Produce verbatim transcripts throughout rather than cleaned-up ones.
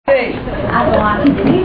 Pessoal,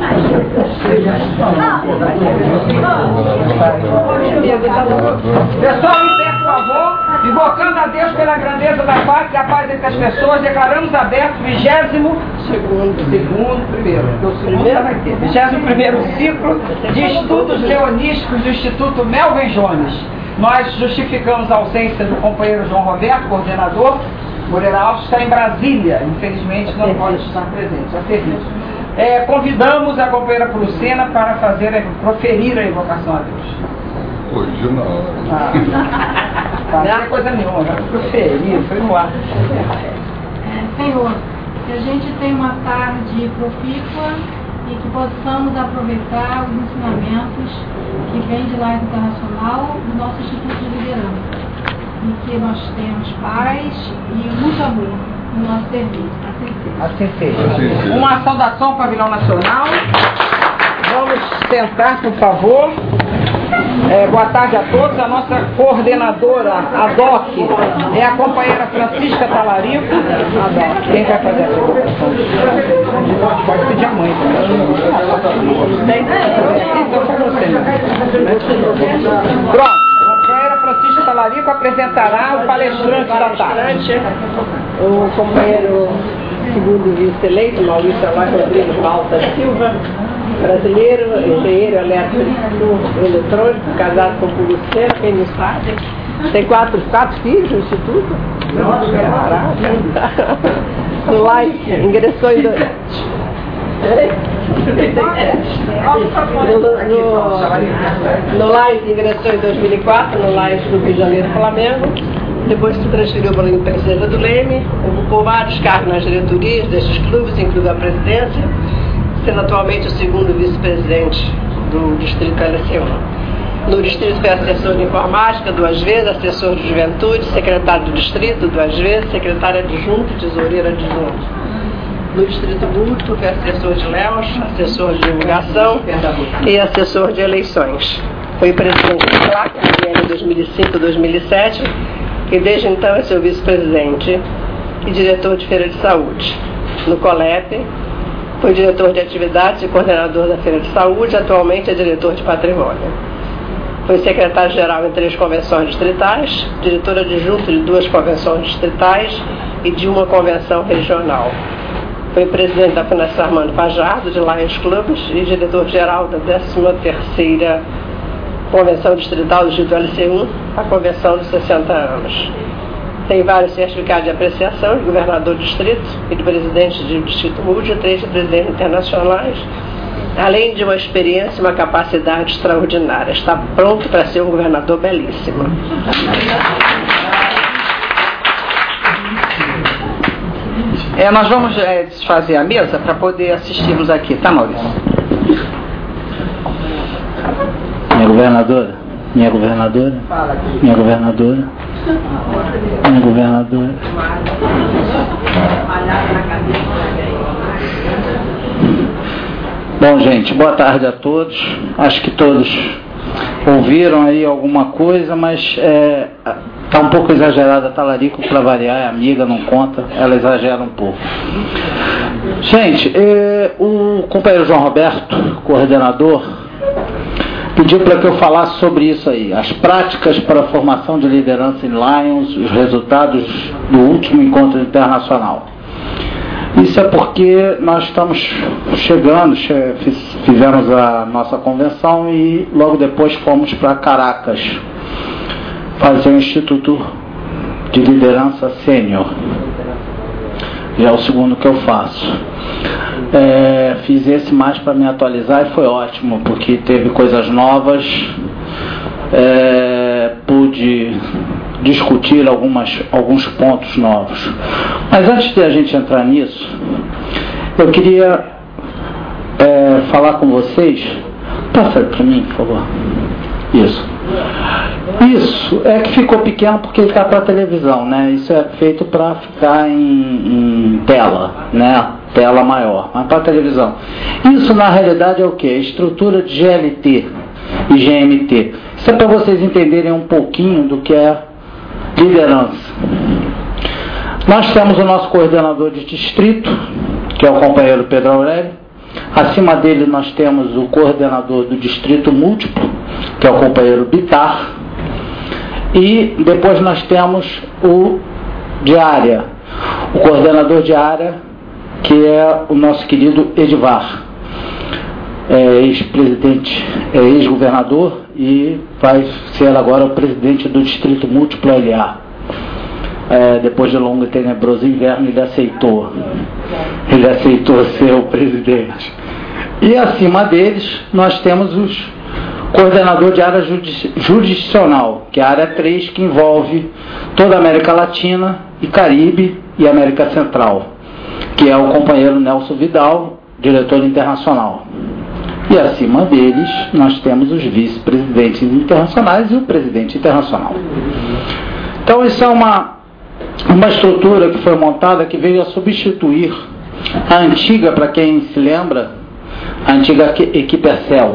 em pé, por favor, invocando a Deus pela grandeza da paz e a paz entre as pessoas, declaramos aberto o vigésimo segundo, segundo, primeiro, do segundo vai ter, vigésimo primeiro ciclo de estudos leonísticos do Instituto Melvin Jones. Nós justificamos a ausência do companheiro João Roberto, coordenador. Moreira Alves está em Brasília, infelizmente não pode estar presente, a serviço. É, convidamos a companheira Lucena para fazer, proferir a invocação a Deus. Hoje não. Ah, não é coisa nenhuma, proferir, foi no ar. Senhor, que a gente tenha uma tarde profícua e que possamos aproveitar os ensinamentos que vêm de lá internacional do nosso Instituto de Liderança. E que nós tenhamos paz e muito amor no nosso serviço. Assim seja. Assim seja. Uma saudação ao Pavilhão Nacional. Vamos sentar, por favor. É, boa tarde a todos. A nossa coordenadora, a D O C, é a companheira Francisca Talarico. A D O C. Quem vai fazer essa invocação? Pode pedir a mãe também. Então foi você. Pronto. Francisco Talarico apresentará o palestrante da tarde. O companheiro segundo vice-eleito, Maurício Alá Rodrigues Balta Silva, brasileiro, engenheiro elétrico eletrônico, casado com publicitário, quem não sabe. Tem quatro, quatro filhos no Instituto? Nossa, caraca. No live, ingressou em dois. No, no, no Live ingressou em dois mil e quatro, no Live do Rio de Janeiro Flamengo, depois se transferiu para a Princesa do Leme, ocupou vários cargos nas diretorias destes clubes, incluindo a presidência, sendo atualmente o segundo vice-presidente do Distrito L C um. No Distrito foi assessor de informática duas vezes, assessor de juventude, secretário do Distrito duas vezes, secretário adjunto, tesoureiro adjunto. No Distrito Público, foi assessor de Léus, assessor de divulgação e assessor de eleições. Foi presidente do C L A C em dois mil e cinco a dois mil e sete e desde então é seu vice-presidente e diretor de Feira de Saúde. No COLEP, foi diretor de atividades e coordenador da Feira de Saúde, atualmente é diretor de patrimônio. Foi secretário-geral em três convenções distritais, diretor adjunto de duas convenções distritais e de uma convenção regional. Foi presidente da Fundação Armando Fajardo, de Lions Clubes, e diretor-geral da décima terceira Convenção Distrital do Distrito L C um, a convenção dos sessenta anos. Tem vários certificados de apreciação de governador do distrito e de presidente de Distrito Múltiplo, três de presidentes internacionais, além de uma experiência e uma capacidade extraordinária. Está pronto para ser um governador belíssimo. É, nós vamos é, desfazer a mesa para poder assistirmos aqui, tá, Maurício? Minha governadora, minha governadora, minha governadora, minha governadora. Bom, gente, boa tarde a todos. Acho que todos ouviram aí alguma coisa, mas é, tá um pouco exagerada a Talarico, para variar, é amiga, não conta, ela exagera um pouco. Gente, é, o companheiro João Roberto, coordenador, pediu para que eu falasse sobre isso aí, as práticas para a formação de liderança em Lions, os resultados do último encontro internacional. Isso é porque nós estamos chegando, fizemos a nossa convenção e logo depois fomos para Caracas fazer o Instituto de Liderança Sênior. Já é o segundo que eu faço. É, fiz esse mais para me atualizar e foi ótimo, porque teve coisas novas, é, pude discutir algumas, alguns pontos novos. Mas antes de a gente entrar nisso, eu queria é, falar com vocês. Passa para mim, por favor. Isso. Isso é que ficou pequeno porque ele está para televisão, né? Isso é feito para ficar em, em tela, né? Tela maior, mas para televisão. Isso na realidade é o que? Estrutura de G L T e G M T. Isso é para vocês entenderem um pouquinho do que é liderança. Nós temos o nosso coordenador de distrito, que é o companheiro Pedro Aurélio. Acima dele nós temos o coordenador do distrito múltiplo, que é o companheiro Bitar. E depois nós temos o de área, o coordenador de área, que é o nosso querido Edivar, é ex-presidente, é ex-governador e vai ser agora o presidente do distrito múltiplo L A. É, depois de longo e tenebroso inverno, ele aceitou, ele aceitou ser o presidente. E acima deles, nós temos os coordenador de área judici- jurisdicional, que é a área três, que envolve toda a América Latina e Caribe e América Central, que é o companheiro Nelson Vidal, diretor internacional. E acima deles, nós temos os vice-presidentes internacionais e o presidente internacional. Então, isso é uma uma estrutura que foi montada que veio a substituir a antiga, para quem se lembra, a antiga equipe Excel.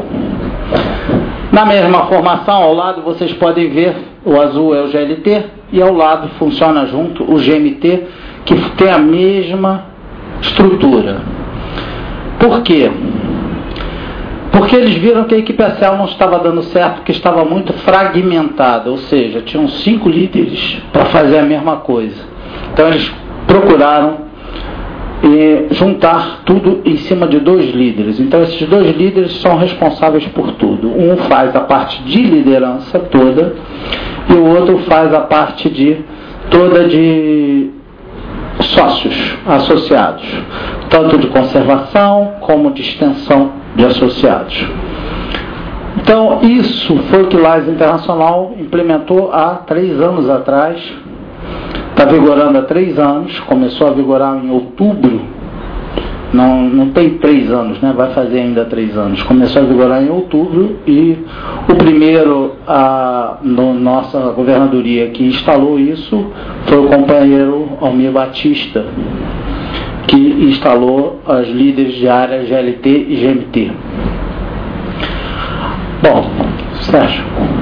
Na mesma formação, ao lado vocês podem ver, o azul é o G L T e ao lado funciona junto o G M T, que tem a mesma estrutura. Por quê? Porque eles viram que a equipe Excel não estava dando certo, porque estava muito fragmentada, ou seja, tinham cinco líderes para fazer a mesma coisa. Então eles procuraram eh, juntar tudo em cima de dois líderes. Então esses dois líderes são responsáveis por tudo. Um faz a parte de liderança toda e o outro faz a parte de toda de sócios associados, tanto de conservação como de extensão de associados. Então, isso foi o que o Lages Internacional implementou há três anos atrás. Está vigorando há três anos, começou a vigorar em outubro, não, não tem três anos, né? Vai fazer ainda três anos. Começou a vigorar em outubro e o primeiro, a no, nossa governadoria que instalou isso foi o companheiro Almir Batista, que instalou as líderes de área G L T e G M T. Bom, Sérgio,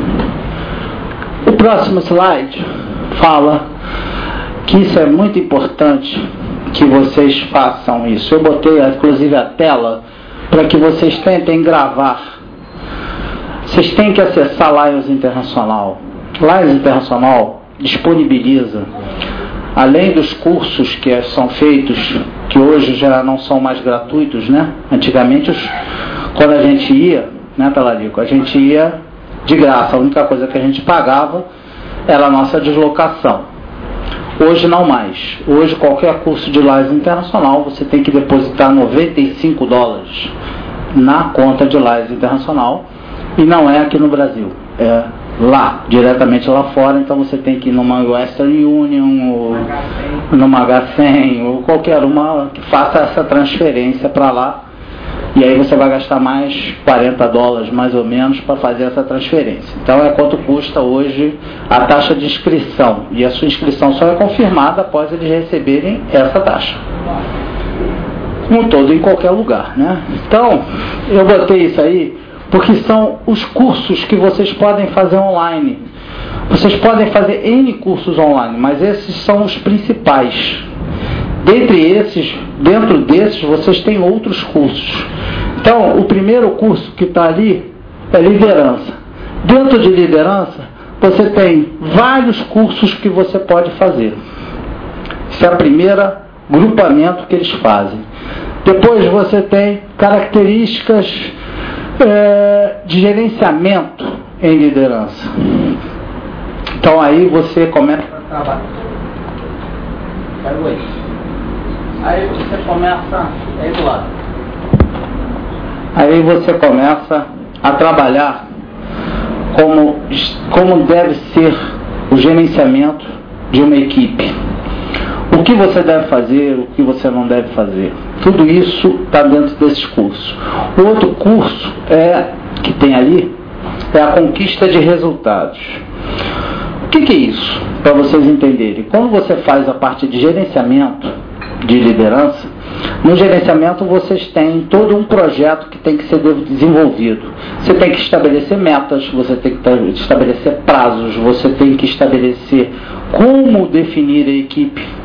o próximo slide fala que isso é muito importante que vocês façam isso. Eu botei inclusive a tela para que vocês tentem gravar. Vocês têm que acessar Lions Internacional. Lions Internacional disponibiliza, além dos cursos que são feitos, que hoje já não são mais gratuitos, né? Antigamente, os, quando a gente ia, né, Talarico? A gente ia de graça. A única coisa que a gente pagava era a nossa deslocação. Hoje não mais. Hoje qualquer curso de Lions Internacional você tem que depositar noventa e cinco dólares na conta de Lions Internacional, e não é aqui no Brasil, é lá, diretamente lá fora. Então você tem que ir numa Western Union ou numa H cem ou qualquer uma que faça essa transferência para lá, e aí você vai gastar mais quarenta dólares mais ou menos para fazer essa transferência. Então é quanto custa hoje a taxa de inscrição, e a sua inscrição só é confirmada após eles receberem essa taxa, como todo em qualquer lugar, né? Então eu botei isso aí porque são os cursos que vocês podem fazer online. Vocês podem fazer N cursos online, mas esses são os principais. Dentre esses, dentro desses, vocês têm outros cursos. Então, o primeiro curso que está ali é liderança. Dentro de liderança, você tem vários cursos que você pode fazer. Esse é o primeiro grupamento que eles fazem. Depois você tem características é, de gerenciamento em liderança. Então aí você começa a trabalhar. Aí você começa aí do lado. Aí você começa a trabalhar como, como deve ser o gerenciamento de uma equipe. O que você deve fazer, o que você não deve fazer. Tudo isso está dentro desses cursos. O outro curso é, que tem ali é a conquista de resultados. O que, que é isso? Para vocês entenderem. Quando você faz a parte de gerenciamento de liderança, no gerenciamento vocês têm todo um projeto que tem que ser desenvolvido. Você tem que estabelecer metas, você tem que estabelecer prazos, você tem que estabelecer como definir a equipe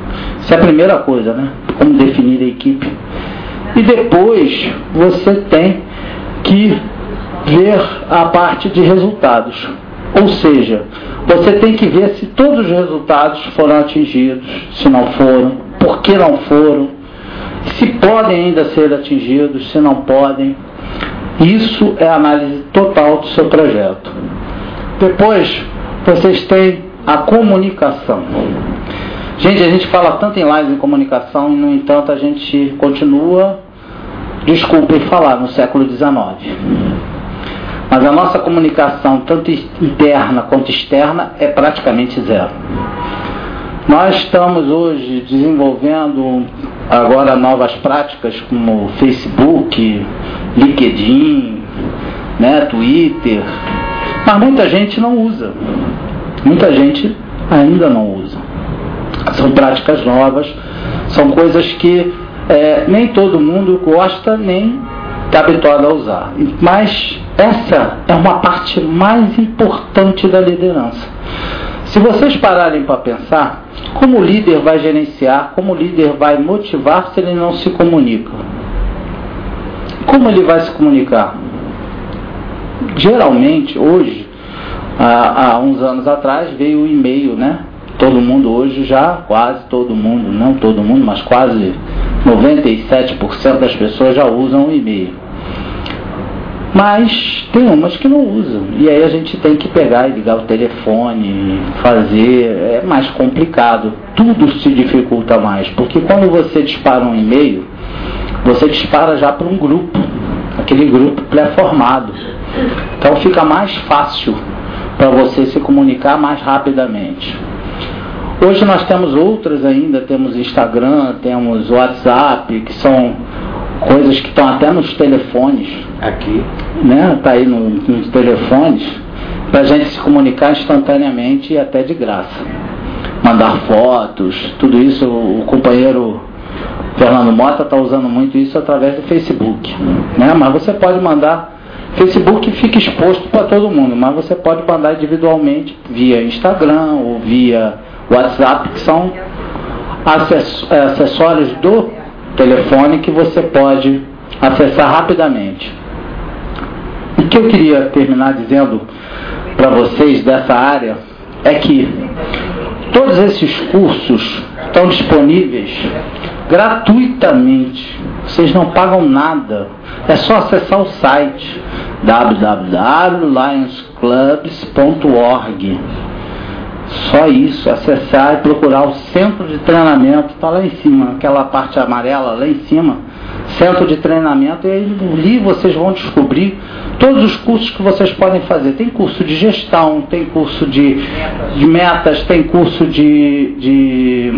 Isso é a primeira coisa, né? Como definir a equipe. E depois você tem que ver a parte de resultados. Ou seja, você tem que ver se todos os resultados foram atingidos, se não foram, por que não foram, se podem ainda ser atingidos, se não podem. Isso é a análise total do seu projeto. Depois, vocês têm a comunicação. Gente, a gente fala tanto em lives em comunicação e, no entanto, a gente continua, desculpem falar, no século dezenove. Mas a nossa comunicação, tanto interna quanto externa, é praticamente zero. Nós estamos hoje desenvolvendo agora novas práticas como Facebook, LinkedIn, né, Twitter, mas muita gente não usa. Muita gente ainda não usa. São práticas novas, são coisas que é, nem todo mundo gosta, nem está habituado a usar. Mas essa é uma parte mais importante da liderança. Se vocês pararem para pensar, como o líder vai gerenciar, como o líder vai motivar se ele não se comunica? Como ele vai se comunicar? Geralmente, hoje, há, há uns anos atrás, veio o e-mail, né? Todo mundo hoje já, quase todo mundo, não todo mundo, mas quase noventa e sete por cento das pessoas já usam o e-mail. Mas tem umas que não usam. E aí a gente tem que pegar e ligar o telefone, fazer, é mais complicado. Tudo se dificulta mais, porque quando você dispara um e-mail, você dispara já para um grupo, aquele grupo pré-formado. Então fica mais fácil para você se comunicar mais rapidamente. Hoje nós temos outras ainda, temos Instagram, temos WhatsApp, que são coisas que estão até nos telefones. Aqui. Né? Está aí no, nos telefones, para a gente se comunicar instantaneamente e até de graça. Mandar fotos, tudo isso, o companheiro Fernando Mota está usando muito isso através do Facebook. Né? Mas você pode mandar, Facebook fica exposto para todo mundo, mas você pode mandar individualmente via Instagram ou via WhatsApp, que são acessórios do telefone que você pode acessar rapidamente. O que eu queria terminar dizendo para vocês dessa área é que todos esses cursos estão disponíveis gratuitamente. Vocês não pagam nada. É só acessar o site w w w ponto lions clubs ponto org. Só isso, acessar e procurar o centro de treinamento, está lá em cima, aquela parte amarela lá em cima, centro de treinamento, e ali vocês vão descobrir todos os cursos que vocês podem fazer. Tem curso de gestão, tem curso de, de metas, tem curso de, de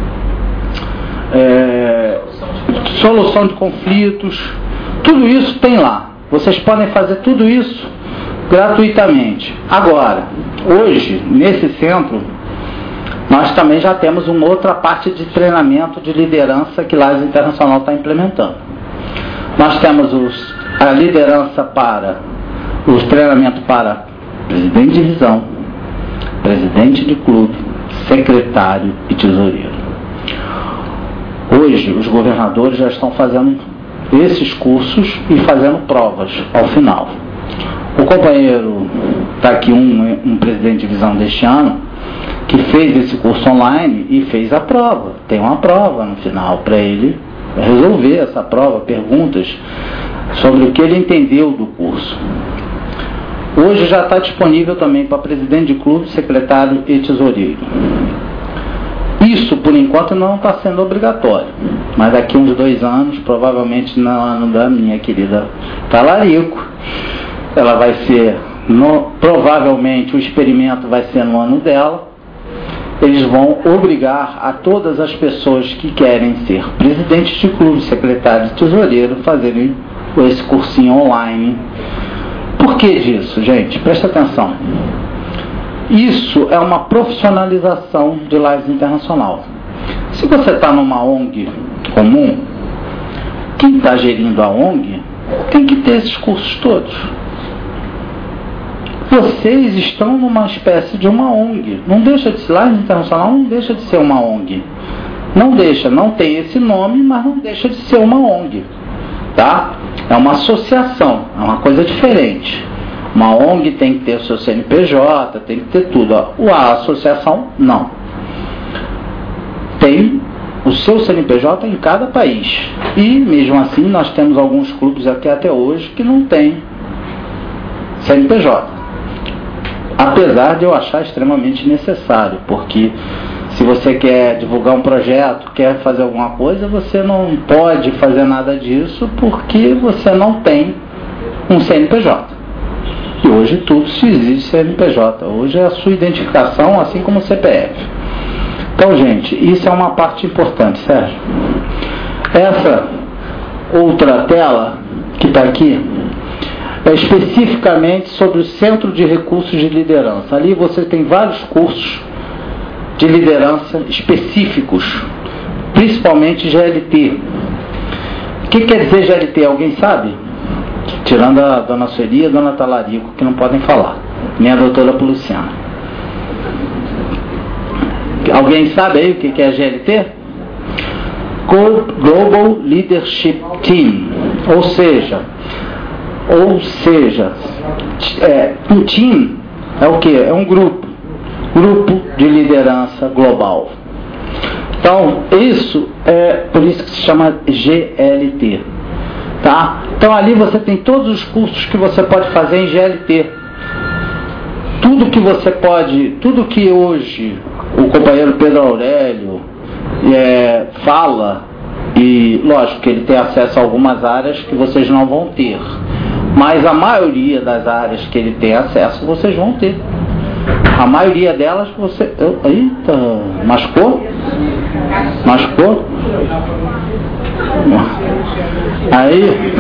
é, solução de conflitos, tudo isso tem lá. Vocês podem fazer tudo isso gratuitamente. Agora, hoje, nesse centro, nós também já temos uma outra parte de treinamento de liderança que Lages Internacional está implementando. Nós temos os, a liderança para, os treinamentos para presidente de divisão, presidente de clube, secretário e tesoureiro. Hoje, os governadores já estão fazendo esses cursos e fazendo provas ao final. O companheiro, está aqui um, um presidente de divisão deste ano, que fez esse curso online e fez a prova. Tem uma prova no final para ele resolver essa prova, perguntas sobre o que ele entendeu do curso. Hoje já está disponível também para presidente de clube, secretário e tesoureiro. Isso, por enquanto, não está sendo obrigatório, mas daqui a uns dois anos, provavelmente no ano da minha querida Talarico, ela vai ser, no, provavelmente o experimento vai ser no ano dela, eles vão obrigar a todas as pessoas que querem ser presidentes de clube, secretário e tesoureiro, fazerem esse cursinho online. Por que disso, gente? Presta atenção. Isso é uma profissionalização de Lages Internacional. Se você está numa O N G comum, quem está gerindo a O N G tem que ter esses cursos todos. Vocês estão numa espécie de uma O N G. Não deixa de ser, Lages Internacional não deixa de ser uma O N G. Não deixa, não tem esse nome, mas não deixa de ser uma O N G, tá? É uma associação, é uma coisa diferente. Uma O N G tem que ter o seu C N P J, tem que ter tudo. A associação, não. Tem o seu C N P J em cada país. E, mesmo assim, nós temos alguns clubes aqui até hoje que não tem C N P J. Apesar de eu achar extremamente necessário, porque se você quer divulgar um projeto, quer fazer alguma coisa, você não pode fazer nada disso porque você não tem um C N P J. E hoje tudo se exige C N P J. Hoje é a sua identificação, assim como o C P F. Então, gente, isso é uma parte importante, Sérgio. Essa outra tela que está aqui é especificamente sobre o Centro de Recursos de Liderança. Ali você tem vários cursos de liderança específicos, principalmente G L T. O que quer dizer G L T? Alguém sabe? Tirando a dona Sueli e a dona Talarico, que não podem falar, nem a doutora Luciana. Alguém sabe aí o que é G L T? Global Leadership Team. Ou seja, ou seja, é, um team é o que? É um grupo. Grupo de liderança global. Então, isso é por isso que se chama G L T. Tá? Então, ali você tem todos os cursos que você pode fazer em G L T. Tudo que você pode, tudo que hoje o companheiro Pedro Aurélio é, fala, e lógico que ele tem acesso a algumas áreas que vocês não vão ter, mas a maioria das áreas que ele tem acesso, vocês vão ter. A maioria delas você... Eita, machucou? Machucou? Aí...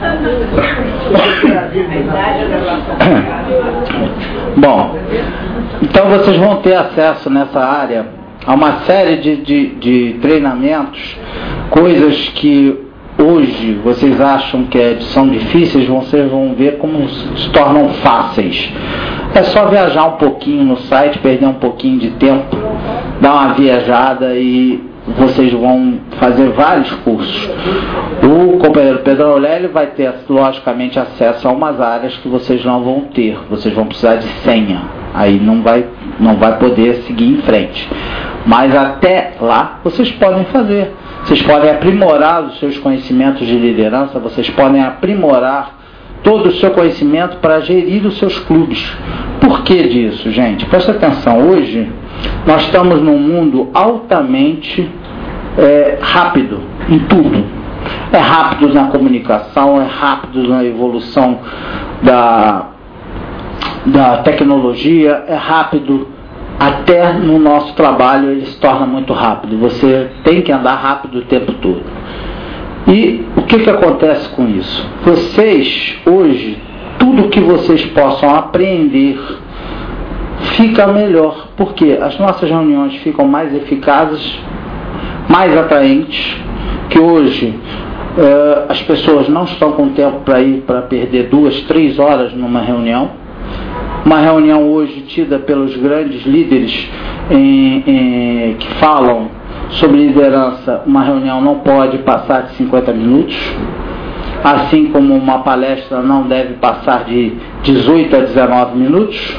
Bom, então vocês vão ter acesso nessa área a uma série de, de, de treinamentos, coisas que hoje vocês acham que são difíceis, vocês vão ver como se tornam fáceis. É só viajar um pouquinho no site, perder um pouquinho de tempo, dar uma viajada e vocês vão fazer vários cursos. O companheiro Pedro Aurélio vai ter, logicamente, acesso a umas áreas que vocês não vão ter. Vocês vão precisar de senha. Aí não vai, não vai poder seguir em frente. Mas até lá, vocês podem fazer. Vocês podem aprimorar os seus conhecimentos de liderança, vocês podem aprimorar todo o seu conhecimento para gerir os seus clubes. Por que disso, gente? Presta atenção, hoje nós estamos num mundo altamente é, rápido em tudo. É rápido na comunicação, é rápido na evolução da, da tecnologia, é rápido até no nosso trabalho, ele se torna muito rápido. Você tem que andar rápido o tempo todo. E o que, que acontece com isso? Vocês, hoje, tudo que vocês possam aprender fica melhor. Porque as nossas reuniões ficam mais eficazes, mais atraentes, que hoje uh, as pessoas não estão com tempo para ir para perder duas, três horas numa reunião. Uma reunião hoje tida pelos grandes líderes em, em, que falam sobre liderança, uma reunião não pode passar de cinquenta minutos, assim como uma palestra não deve passar de dezoito a dezenove minutos,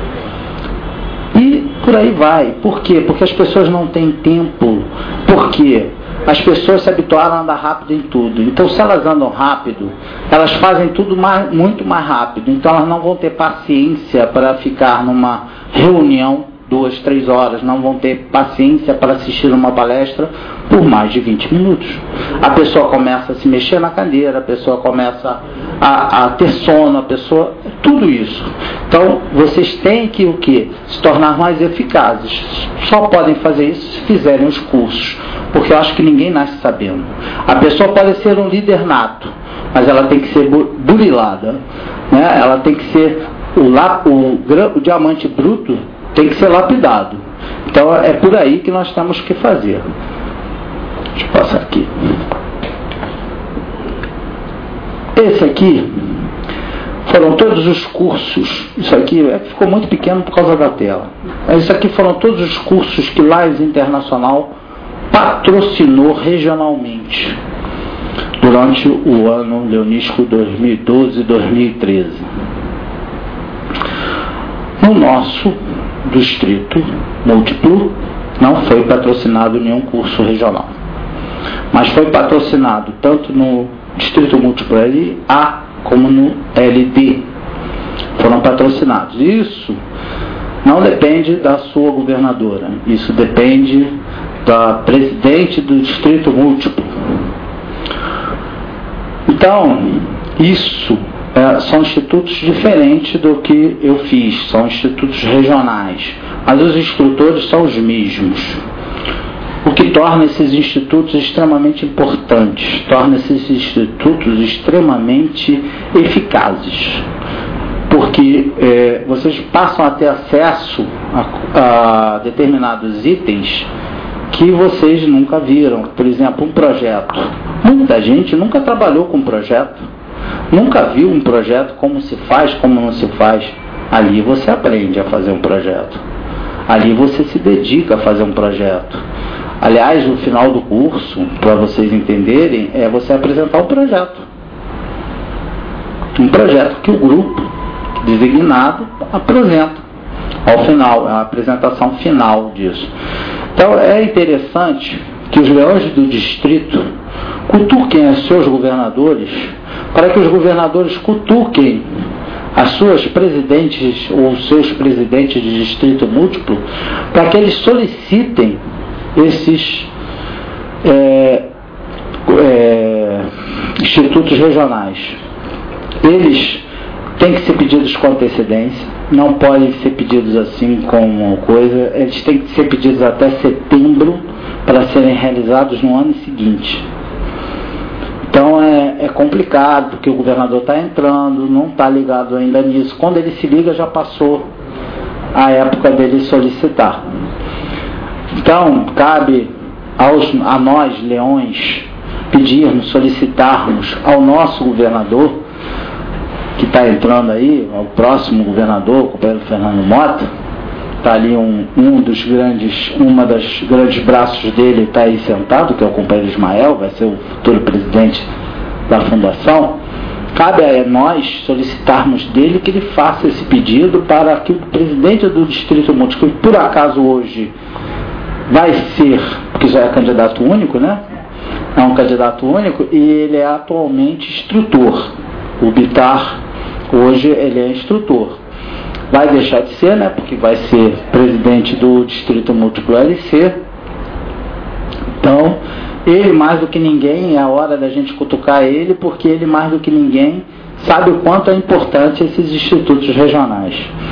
e por aí vai. Por quê? Porque as pessoas não têm tempo. Por quê? As pessoas se habituaram a andar rápido em tudo. Então, se elas andam rápido, elas fazem tudo mais, muito mais rápido. Então, elas não vão ter paciência para ficar numa reunião duas, três horas. Não vão ter paciência para assistir uma palestra por mais de vinte minutos. A pessoa começa a se mexer na cadeira, a pessoa começa a, a ter sono, a pessoa... Tudo isso. Então, vocês têm que o quê? Se tornar mais eficazes. Só podem fazer isso se fizerem os cursos. Porque eu acho que ninguém nasce sabendo. A pessoa pode ser um líder nato, mas ela tem que ser burilada, né? Ela tem que ser o, lap, o, o diamante bruto tem que ser lapidado. Então é por aí que nós temos que fazer. Deixa eu passar aqui. Esse aqui foram todos os cursos. Isso aqui é, ficou muito pequeno por causa da tela. Isso aqui foram todos os cursos que Lives Internacional patrocinou regionalmente durante o ano leonístico dois mil e doze e dois mil e treze. No nosso distrito múltiplo não foi patrocinado nenhum curso regional, mas foi patrocinado tanto no distrito múltiplo L A como no L D. Foram patrocinados. Isso não depende da sua governadora, isso depende da presidente do distrito múltiplo. Então, isso é, são institutos diferentes do que eu fiz, são institutos regionais, mas os instrutores são os mesmos, o que torna esses institutos extremamente importantes, torna esses institutos extremamente eficazes, porque é, vocês passam a ter acesso a, a determinados itens que vocês nunca viram. Por exemplo, um projeto. Muita gente nunca trabalhou com projeto, nunca viu um projeto, como se faz, como não se faz. Ali você aprende a fazer um projeto, ali você se dedica a fazer um projeto. Aliás, no final do curso, para vocês entenderem, é você apresentar um projeto. Um projeto que o grupo designado apresenta ao final, é a apresentação final disso. Então é interessante que os leões do distrito cutuquem os seus governadores, para que os governadores cutuquem as suas presidentes ou os seus presidentes de distrito múltiplo, para que eles solicitem esses é, é, institutos regionais. Eles têm que ser pedidos com antecedência, não podem ser pedidos assim como coisa, eles têm que ser pedidos até setembro para serem realizados no ano seguinte. Então é, é complicado, porque o governador está entrando, não está ligado ainda nisso. Quando ele se liga, já passou a época dele solicitar. Então, cabe aos, a nós, leões, pedirmos, solicitarmos ao nosso governador, que está entrando aí, o próximo governador, o companheiro Fernando Mota, está ali um, um dos grandes, uma das grandes braços dele está aí sentado, que é o companheiro Ismael, vai ser o futuro presidente da fundação. Cabe a nós solicitarmos dele que ele faça esse pedido para que o presidente do distrito múltiplo, que por acaso hoje vai ser, porque já é candidato único, né? É um candidato único e ele é atualmente instrutor. O Bitar hoje ele é instrutor. Vai deixar de ser, né? Porque vai ser presidente do distrito múltiplo L C. Então, ele mais do que ninguém, é a hora da gente cutucar ele, porque ele mais do que ninguém sabe o quanto é importante esses institutos regionais.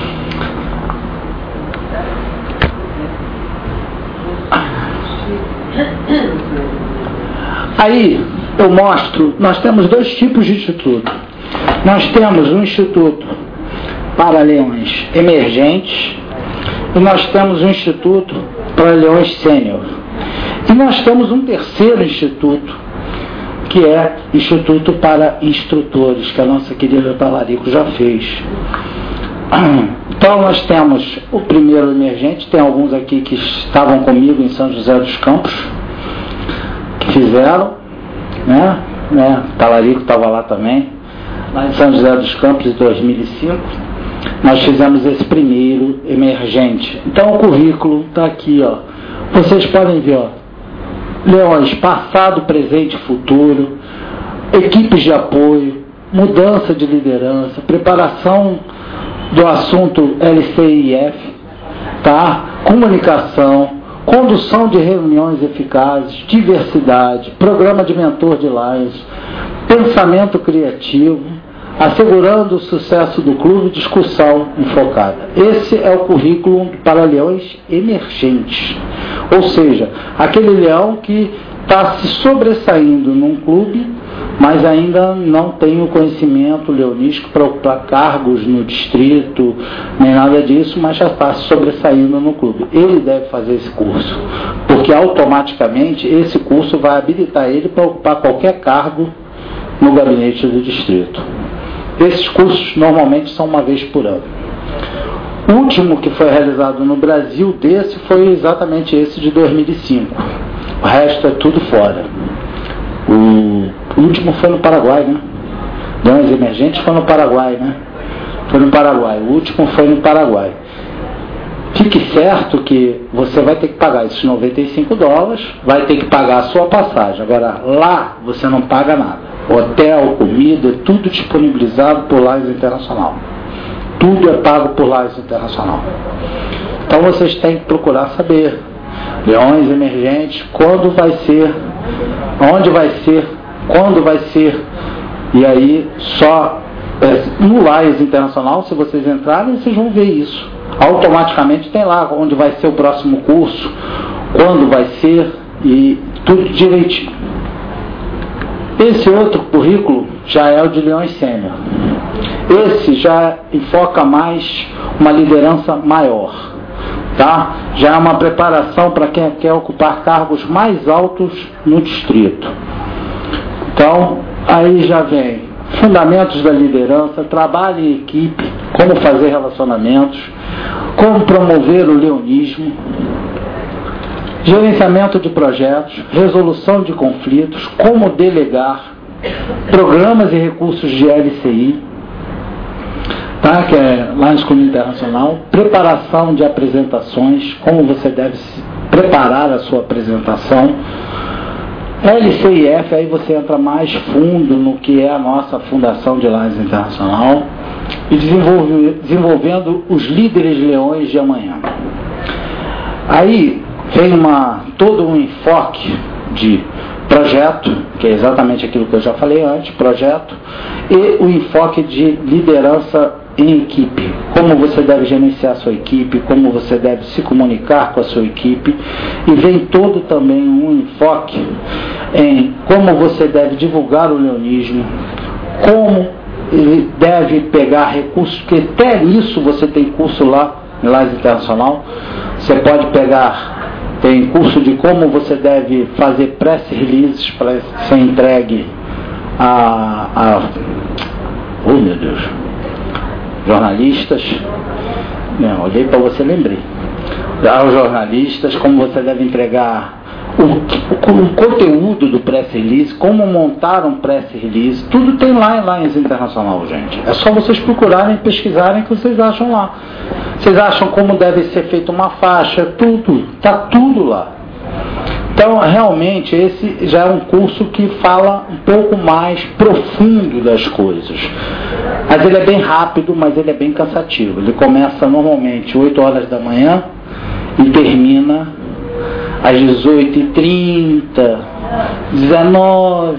Aí eu mostro, nós temos dois tipos de instituto. Nós temos um instituto para leões emergentes e nós temos um instituto para leões sênior. E nós temos um terceiro instituto, que é Instituto para Instrutores, que a nossa querida Talarico já fez. Então nós temos o primeiro emergente, tem alguns aqui que estavam comigo em São José dos Campos, que fizeram, né? né? Talarico estava lá também, lá em São José dos Campos, em dois mil e cinco, nós fizemos esse primeiro emergente. Então o currículo está aqui, ó. Vocês podem ver, ó, leões passado, presente e futuro, equipes de apoio, mudança de liderança, preparação do assunto L C I F, tá? Comunicação, condução de reuniões eficazes, diversidade, programa de mentor de Lions, pensamento criativo, assegurando o sucesso do clube, discussão enfocada. Esse é o currículo para leões emergentes, ou seja, aquele leão que está se sobressaindo num clube, mas ainda não tem o conhecimento leonístico para ocupar cargos no distrito, nem nada disso, mas já está se sobressaindo no clube. Ele deve fazer esse curso, porque automaticamente esse curso vai habilitar ele para ocupar qualquer cargo no gabinete do distrito. Esses cursos normalmente são uma vez por ano. O último que foi realizado no Brasil desse foi exatamente esse de dois mil e cinco. O resto é tudo fora. O último foi no Paraguai, né? Leões Emergentes foi no Paraguai, né? Foi no Paraguai. O último foi no Paraguai. Fique certo que você vai ter que pagar esses noventa e cinco dólares, vai ter que pagar a sua passagem. Agora, lá você não paga nada. Hotel, comida, tudo disponibilizado por Lions Internacional. Tudo é pago por Lions Internacional. Então vocês têm que procurar saber. Leões Emergentes, quando vai ser, onde vai ser, quando vai ser. E aí, só é, no Lions Internacional, se vocês entrarem, vocês vão ver isso. Automaticamente tem lá onde vai ser o próximo curso, quando vai ser e tudo direitinho. Esse outro currículo já é o de Leões Sênior. Esse já enfoca mais uma liderança maior, tá? Já é uma preparação para quem quer ocupar cargos mais altos no distrito. Então, aí já vem fundamentos da liderança, trabalho em equipe, como fazer relacionamentos, como promover o leonismo, gerenciamento de projetos, resolução de conflitos, como delegar, programas e recursos de L C I, tá? Que é Lions Club Internacional, preparação de apresentações, como você deve preparar a sua apresentação, L C I F, aí você entra mais fundo no que é a nossa Fundação de Lions Internacional, e desenvolve, desenvolvendo os líderes leões de amanhã. Aí vem uma, todo um enfoque de projeto, que é exatamente aquilo que eu já falei antes, projeto, e o enfoque de liderança em equipe, como você deve gerenciar a sua equipe, como você deve se comunicar com a sua equipe, e vem todo também um enfoque em como você deve divulgar o leonismo, como ele deve pegar recursos, porque até isso você tem curso lá em Lions Internacional. Você pode pegar, tem curso de como você deve fazer press releases para ser entregue a, a oh meu Deus, jornalistas. Não, olhei para você, lembrei. Aos jornalistas, como você deve entregar o, o, o conteúdo do press release, como montar um press release, tudo tem lá em Lions Internacional, gente. É só vocês procurarem e pesquisarem que vocês acham lá. Vocês acham como deve ser feita uma faixa, tudo, está tudo lá. Então, realmente, esse já é um curso que fala um pouco mais profundo das coisas. Mas ele é bem rápido, mas ele é bem cansativo. Ele começa normalmente oito horas da manhã e termina às dezoito e trinta, dezenove,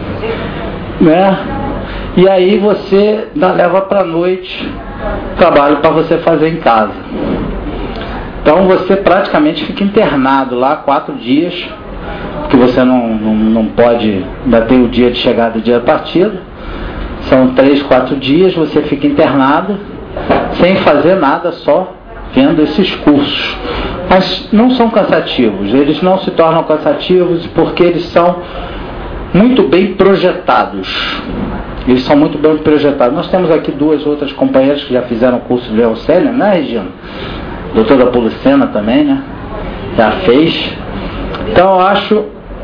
né? E aí você leva para a noite trabalho para você fazer em casa. Então você praticamente fica internado lá quatro dias, porque você não, não, não pode ainda ter o dia de chegada e o dia de partida. São três, quatro dias, você fica internado, sem fazer nada, só vendo esses cursos. Mas não são cansativos, eles não se tornam cansativos porque eles são muito bem projetados. Eles são muito bem projetados. Nós temos aqui duas outras companheiras que já fizeram o curso de Leão Sênior, né, Regina? Doutora Policena também, né? Já fez. Então eu acho...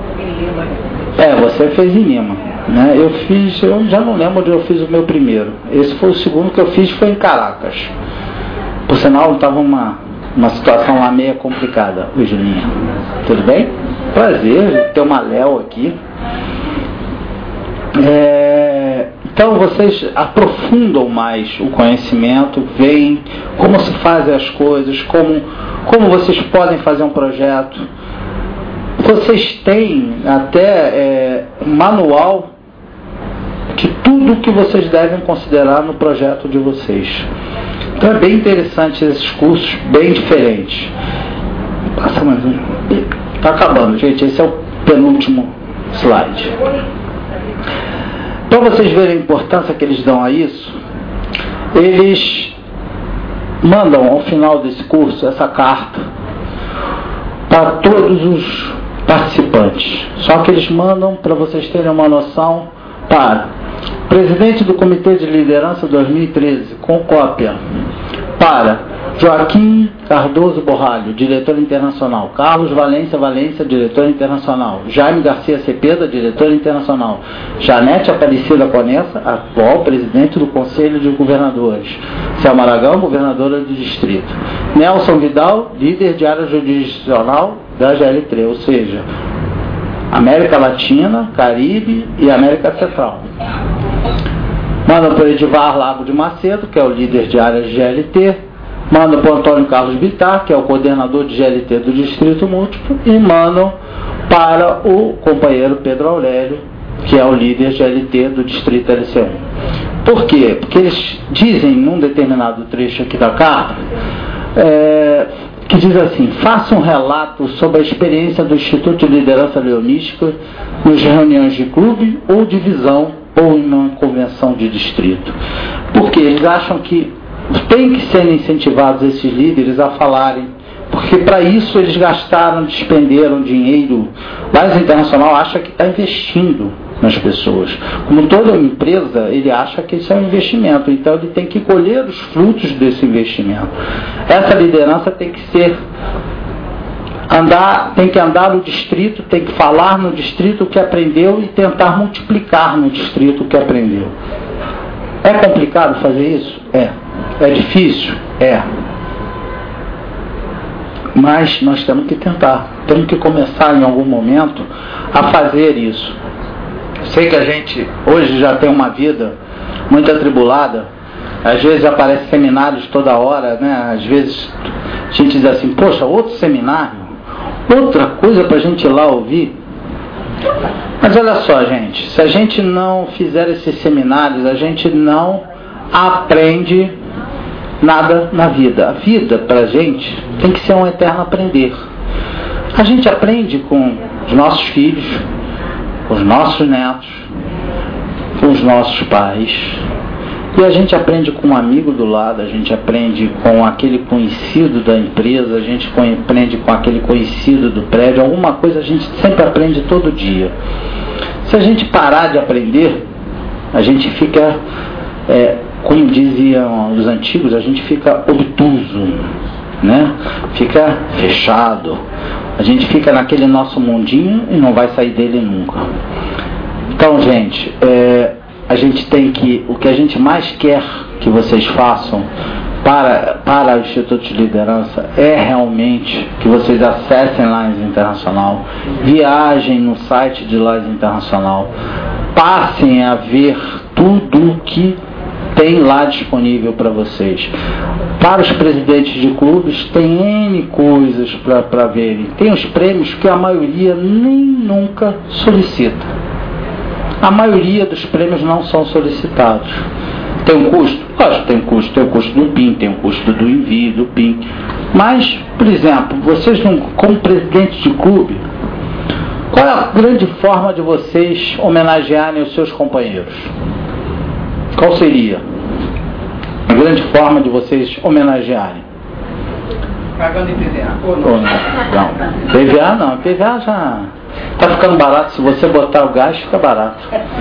É, você fez em Lima, né? Eu fiz, eu já não lembro onde eu fiz o meu primeiro. Esse foi o segundo que eu fiz, foi em Caracas. Por sinal, estava uma, uma situação lá meio complicada. Oi, Julinha. Tudo bem? Prazer ter uma Léo aqui. É, então vocês aprofundam mais o conhecimento, veem como se fazem as coisas, como, como vocês podem fazer um projeto. Vocês têm até é, um manual de tudo que vocês devem considerar no projeto de vocês. Então é bem interessante esses cursos, bem diferentes. Passa mais um. Está acabando, gente. Esse é o penúltimo slide. Para vocês verem a importância que eles dão a isso, eles mandam ao final desse curso essa carta para todos os participantes. Só que eles mandam, para vocês terem uma noção, para presidente do Comitê de Liderança dois mil e treze, com cópia, para Joaquim Cardoso Borralho, diretor internacional. Carlos Valência Valência, diretor internacional. Jaime Garcia Cepeda, diretor internacional. Janete Aparecida Conessa, atual presidente do Conselho de Governadores. Selma Aragão, governadora do distrito. Nelson Vidal, líder de área jurisdicional da G L três, ou seja, América Latina, Caribe e América Central. Manda para o Edivar Lago de Macedo, que é o líder de área de G L T. Manda para o Antônio Carlos Bittar, que é o coordenador de G L T do Distrito Múltiplo. E manda para o companheiro Pedro Aurélio, que é o líder de G L T do Distrito L C um. Por quê? Porque eles dizem, num determinado trecho aqui da carta, é, que diz assim: faça um relato sobre a experiência do Instituto de Liderança Leonística nas reuniões de clube ou divisão ou em uma convenção de distrito. Porque eles acham que tem que ser incentivados esses líderes a falarem, porque para isso eles gastaram, despenderam dinheiro. Mas o internacional acha que está investindo nas pessoas. Como toda empresa, ele acha que isso é um investimento, então ele tem que colher os frutos desse investimento. Essa liderança tem que ser andar, tem que andar no distrito, tem que falar no distrito o que aprendeu e tentar multiplicar no distrito o que aprendeu. É complicado fazer isso? É. É difícil? É. Mas nós temos que tentar, temos que começar em algum momento a fazer isso. Sei que a gente hoje já tem uma vida muito atribulada, às vezes aparecem seminários toda hora, né? Às vezes a gente diz assim: poxa, outro seminário, outra coisa para a gente ir lá ouvir. Mas olha só, gente, se a gente não fizer esses seminários, a gente não aprende nada na vida. A vida, para a gente, tem que ser um eterno aprender. A gente aprende com os nossos filhos, com os nossos netos, com os nossos pais. E a gente aprende com um amigo do lado, a gente aprende com aquele conhecido da empresa, a gente aprende com aquele conhecido do prédio. Alguma coisa a gente sempre aprende todo dia. Se a gente parar de aprender, a gente fica, é, como diziam os antigos, a gente fica obtuso, né? Fica fechado. A gente fica naquele nosso mundinho e não vai sair dele nunca. Então, gente, é, a gente tem que, o que a gente mais quer que vocês façam para, para o Instituto de Liderança é realmente que vocês acessem Lines Internacional, viajem no site de Lines Internacional, passem a ver tudo que tem lá disponível para vocês. Para os presidentes de clubes, tem N coisas para verem. Tem os prêmios que a maioria nem nunca solicita. A maioria dos prêmios não são solicitados. Tem um custo? Lógico, tem um custo. Tem o custo do P I N, tem o custo do envio, do P I N. Mas, por exemplo, vocês não, como presidentes de clube, qual é a grande forma de vocês homenagearem os seus companheiros? Qual seria a grande forma de vocês homenagearem? Pagando em P V A. Ou não? Não. P V A não. P V A já está ficando barato. Se você botar o gás, fica barato.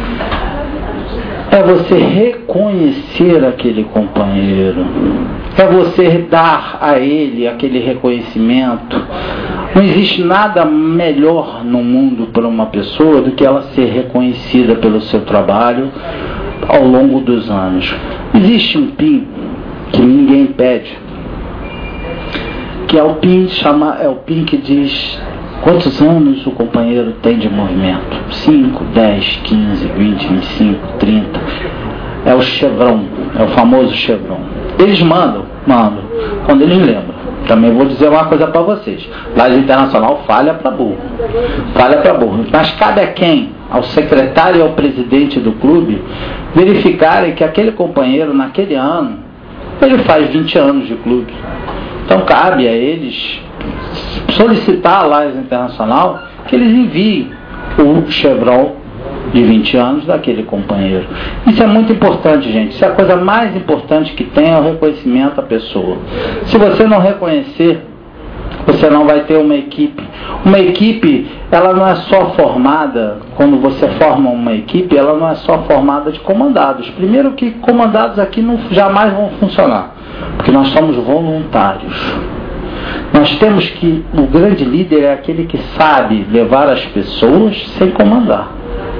É você reconhecer aquele companheiro. É você dar a ele aquele reconhecimento. Não existe nada melhor no mundo para uma pessoa do que ela ser reconhecida pelo seu trabalho ao longo dos anos. Existe um P I N que ninguém pede, que é o P I N, chama, é o P I N que diz quantos anos o companheiro tem de movimento: cinco, dez, quinze, vinte, vinte e cinco, trinta. É o Chevron, é o famoso Chevron. Eles mandam, mandam, quando eles lembram. Também vou dizer uma coisa para vocês: Lines Internacional falha para burro, falha para burro. Mas cabe a quem? Ao secretário e ao presidente do clube verificarem que aquele companheiro naquele ano ele faz vinte anos de clube. Então cabe a eles solicitar a Lines Internacional que eles enviem o Chevron de vinte anos daquele companheiro. Isso é muito importante, gente. Isso é a coisa mais importante que tem, é o reconhecimento à pessoa. Se você não reconhecer, você não vai ter uma equipe. Uma equipe, ela não é só formada, quando você forma uma equipe, ela não é só formada de comandados. Primeiro que comandados aqui não, jamais vão funcionar. porque nós somos voluntários. Nós temos que, o grande líder é aquele que sabe levar as pessoas sem comandar.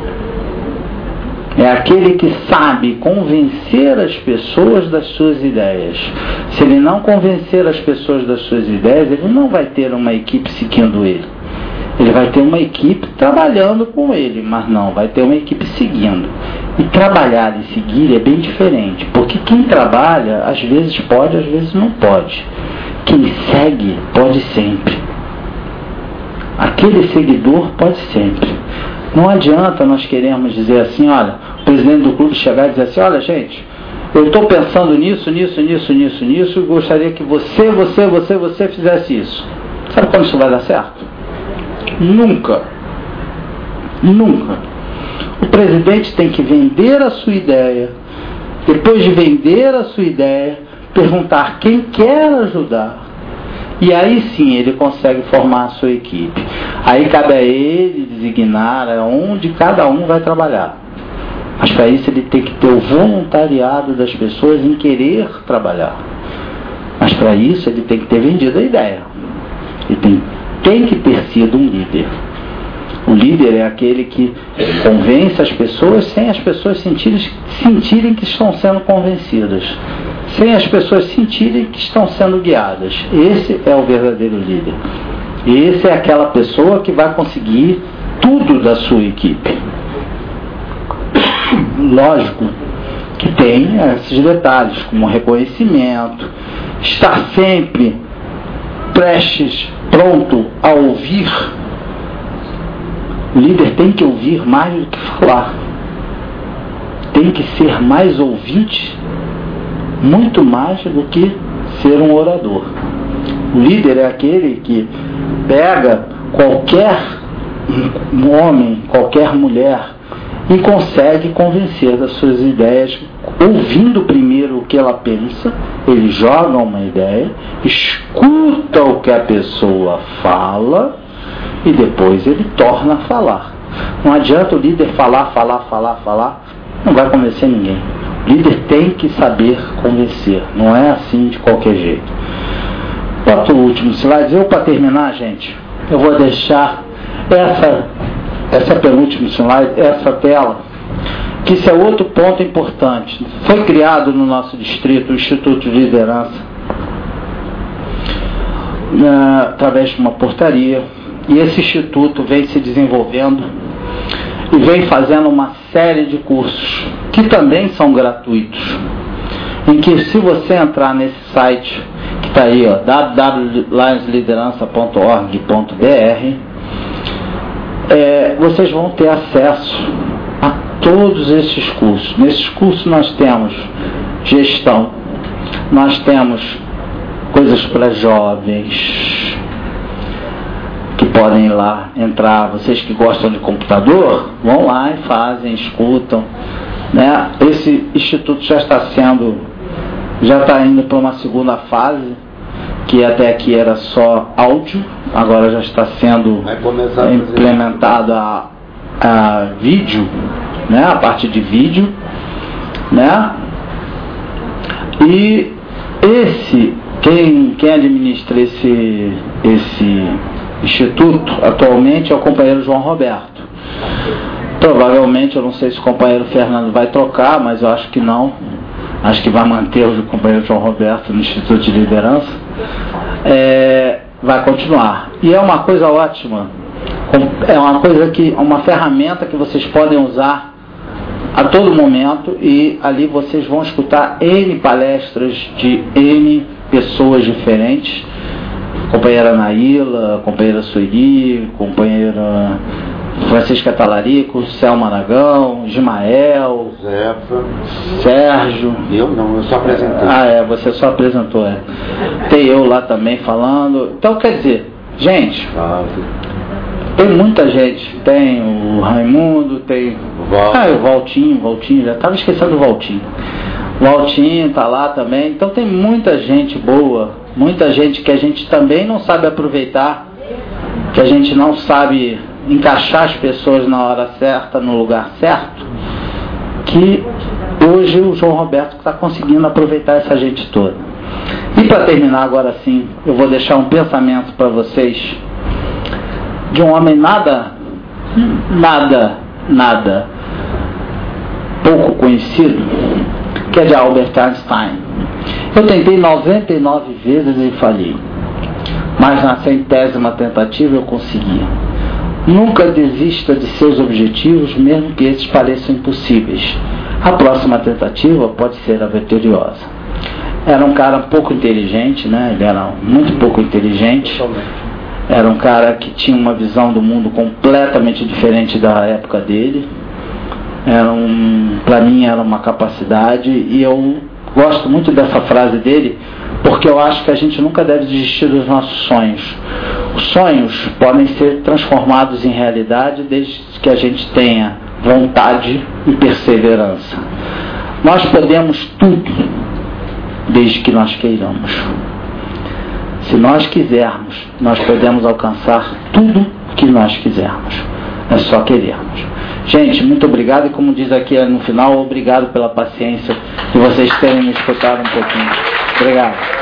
É aquele que sabe convencer as pessoas das suas ideias. Se ele não convencer as pessoas das suas ideias, ele não vai ter uma equipe seguindo ele. Ele vai ter uma equipe trabalhando com ele, mas não, vai ter uma equipe seguindo. E trabalhar e seguir é bem diferente, porque quem trabalha, às vezes pode, às vezes não pode. Quem segue, pode sempre. Aquele seguidor pode sempre. Não adianta nós queremos dizer assim, olha, o presidente do clube chegar e dizer assim, olha gente, eu estou pensando nisso, nisso, nisso, nisso, nisso, e gostaria que você, você, você, você fizesse isso. Sabe quando isso vai dar certo? Nunca. Nunca. O presidente tem que vender a sua ideia, depois de vender a sua ideia, perguntar quem quer ajudar. E aí sim ele consegue formar a sua equipe. Aí cabe a ele designar onde cada um vai trabalhar. Mas para isso ele tem que ter o voluntariado das pessoas em querer trabalhar. Mas para isso ele tem que ter vendido a ideia. Ele tem, tem que ter sido um líder. O líder é aquele que convence as pessoas sem as pessoas sentirem, sentirem que estão sendo convencidas. Sem as pessoas sentirem que estão sendo guiadas. Esse é o verdadeiro líder. Esse é aquela pessoa que vai conseguir tudo da sua equipe. Lógico que tem esses detalhes, como reconhecimento, estar sempre prestes, pronto a ouvir. O líder tem que ouvir mais do que falar. Tem que ser mais ouvinte, muito mais do que ser um orador. O líder é aquele que pega qualquer homem, qualquer mulher e consegue convencer das suas ideias, ouvindo primeiro o que ela pensa. Ele joga uma ideia, escuta o que a pessoa fala e depois ele torna a falar. Não adianta o líder falar, falar, falar, falar, não vai convencer ninguém. O líder tem que saber convencer, não é assim de qualquer jeito. Bota o último slide. Eu, para terminar, gente, eu vou deixar essa, essa penúltima slide, essa tela, que isso é outro ponto importante. Foi criado no nosso distrito o Instituto de Liderança, uh, através de uma portaria, e esse instituto vem se desenvolvendo e vem fazendo uma série de cursos que também são gratuitos, em que, se você entrar nesse site que está aí, ó, w w w ponto lions liderança ponto org ponto b r, é, vocês vão ter acesso a todos esses cursos. Nesses cursos nós temos gestão, nós temos coisas para jovens, que podem ir lá entrar. Vocês que gostam de computador, vão lá e fazem, escutam, né? Esse instituto já está sendo, já está indo para uma segunda fase, que até aqui era só áudio, agora já está sendo implementado a, a vídeo, né? A parte de vídeo, né? E esse, quem, quem administra esse, esse instituto atualmente é o companheiro João Roberto. Provavelmente, eu não sei se o companheiro Fernando vai trocar, mas eu acho que não. Acho que vai manter o companheiro João Roberto no Instituto de Liderança. É, vai continuar. E é uma coisa ótima. É uma coisa que, uma ferramenta que vocês podem usar a todo momento, e ali vocês vão escutar N palestras de N pessoas diferentes. Companheira Naíla, companheira Sueli, companheira Francisca Talarico, Selma Aragão, Ismael, Zefa, Sérgio. Eu não, eu só apresentei. Ah, é, você só apresentou, é. Tem eu lá também falando. Então, quer dizer, gente, Ah, tem muita gente. Tem o Raimundo, tem Val. ah, o Valtinho, Valtinho, já estava esquecendo o Valtinho. Valtinho tá lá também. Então tem muita gente boa, muita gente que a gente também não sabe aproveitar, que a gente não sabe encaixar as pessoas na hora certa, no lugar certo, que hoje o João Roberto está conseguindo aproveitar essa gente toda. E para terminar agora sim, eu vou deixar um pensamento para vocês de um homem nada, nada, nada pouco conhecido, que é de Albert Einstein. Eu tentei noventa e nove vezes e falhei, mas na centésima tentativa eu consegui. Nunca desista de seus objetivos, mesmo que esses pareçam impossíveis. A próxima tentativa pode ser a vitoriosa. Era um cara pouco inteligente, né? Ele era muito pouco inteligente. Era um cara que tinha uma visão do mundo completamente diferente da época dele. Era um, para mim era uma capacidade, e eu gosto muito dessa frase dele, porque eu acho que a gente nunca deve desistir dos nossos sonhos. Os sonhos podem ser transformados em realidade desde que a gente tenha vontade e perseverança. Nós podemos tudo desde que nós queiramos. Se nós quisermos, nós podemos alcançar tudo que nós quisermos. É só querermos. Gente, muito obrigado, e como diz aqui no final, obrigado pela paciência de vocês terem me escutado um pouquinho. Obrigado.